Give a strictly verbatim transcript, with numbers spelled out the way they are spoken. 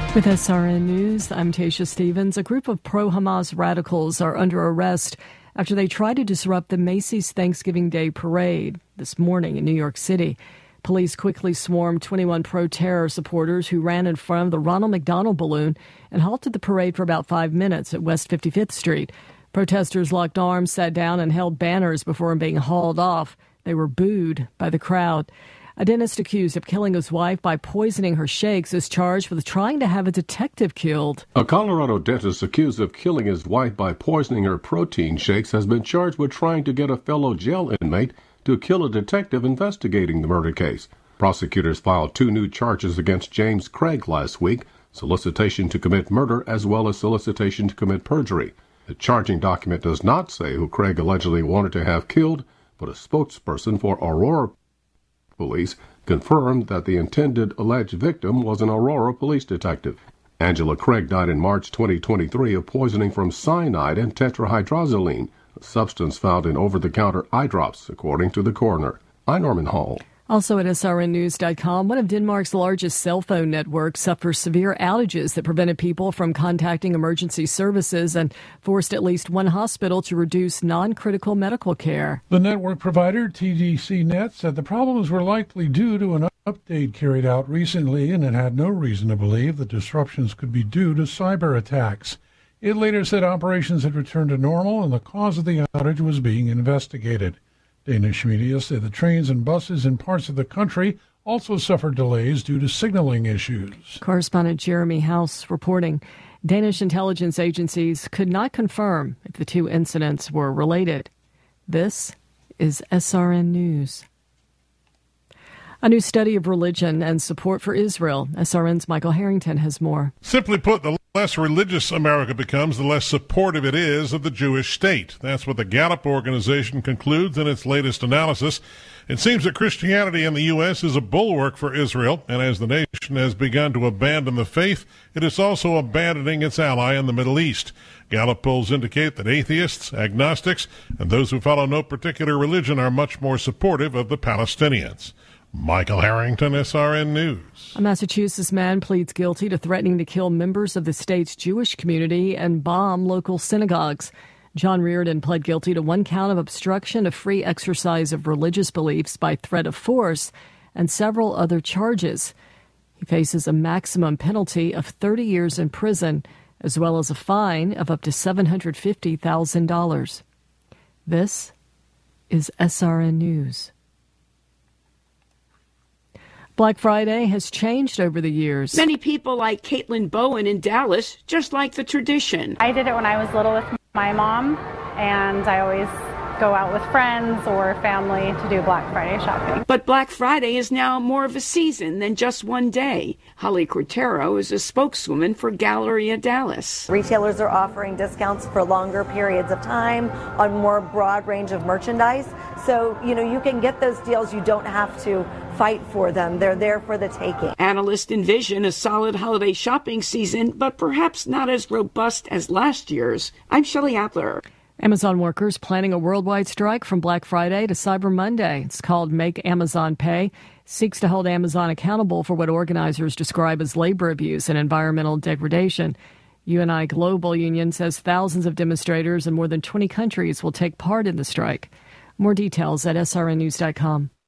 With S R N News, I'm Tasha Stevens. A group of pro-Hamas radicals are under arrest after they tried to disrupt the Macy's Thanksgiving Day parade this morning in New York City. Police quickly swarmed twenty-one pro-terror supporters who ran in front of the Ronald McDonald balloon and halted the parade for about five minutes at West fifty-fifth Street. Protesters locked arms, sat down, and held banners before being hauled off. They were booed by the crowd. A dentist accused of killing his wife by poisoning her shakes is charged with trying to have a detective killed. A Colorado dentist accused of killing his wife by poisoning her protein shakes has been charged with trying to get a fellow jail inmate to kill a detective investigating the murder case. Prosecutors filed two new charges against James Craig last week, solicitation to commit murder as well as solicitation to commit perjury. The charging document does not say who Craig allegedly wanted to have killed, but a spokesperson for Aurora Police confirmed that the intended alleged victim was an Aurora police detective. Angela Craig died in March twenty twenty-three of poisoning from cyanide and tetrahydrozoline, a substance found in over-the-counter eye drops, according to the coroner. I'm Norman Hall. Also at S R N news dot com, one of Denmark's largest cell phone networks suffers severe outages that prevented people from contacting emergency services and forced at least one hospital to reduce non-critical medical care. The network provider, T D C Net, said the problems were likely due to an update carried out recently, and it had no reason to believe the disruptions could be due to cyber attacks. It later said operations had returned to normal and the cause of the outage was being investigated. Danish media say the trains and buses in parts of the country also suffered delays due to signaling issues. Correspondent Jeremy House reporting Danish intelligence agencies could not confirm if the two incidents were related. This is S R N News. A new study of religion and support for Israel. S R N's Michael Harrington has more. Simply put, the less religious America becomes, the less supportive it is of the Jewish state. That's what the Gallup organization concludes in its latest analysis. It seems that Christianity in the U S is a bulwark for Israel, and as the nation has begun to abandon the faith, it is also abandoning its ally in the Middle East. Gallup polls indicate that atheists, agnostics, and those who follow no particular religion are much more supportive of the Palestinians. Michael Harrington, S R N News. A Massachusetts man pleads guilty to threatening to kill members of the state's Jewish community and bomb local synagogues. John Reardon pled guilty to one count of obstruction of free exercise of religious beliefs by threat of force and several other charges. He faces a maximum penalty of thirty years in prison, as well as a fine of up to seven hundred fifty thousand dollars. This is S R N News. Black Friday has changed over the years. Many people like Caitlin Bowen in Dallas just like the tradition. I did it when I was little with my mom, and I always go out with friends or family to do Black Friday shopping. But Black Friday is now more of a season than just one day. Holly Cortero is a spokeswoman for Galleria Dallas. Retailers are offering discounts for longer periods of time on more broad range of merchandise. So, you know, you can get those deals. You don't have to fight for them. They're there for the taking. Analysts envision a solid holiday shopping season, but perhaps not as robust as last year's. I'm Shelley Appler. Amazon workers planning a worldwide strike from Black Friday to Cyber Monday. It's called Make Amazon Pay. Seeks to hold Amazon accountable for what organizers describe as labor abuse and environmental degradation. U N I Global Union says thousands of demonstrators in more than twenty countries will take part in the strike. More details at S R N news dot com.